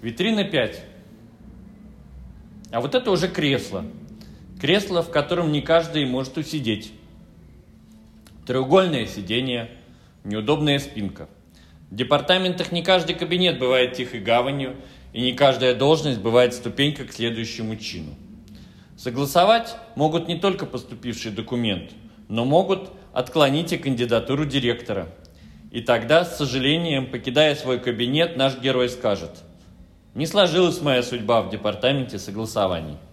Витрина 5. А вот это уже кресло. Кресло, в котором не каждый может усидеть. Треугольное сиденье, неудобная спинка. В департаментах не каждый кабинет бывает тихой гаванью, и не каждая должность бывает ступенька к следующему чину. Согласовать могут не только поступивший документ, но могут отклонить и кандидатуру директора. И тогда, с сожалением, покидая свой кабинет, наш герой скажет: «Не сложилась моя судьба в департаменте согласований».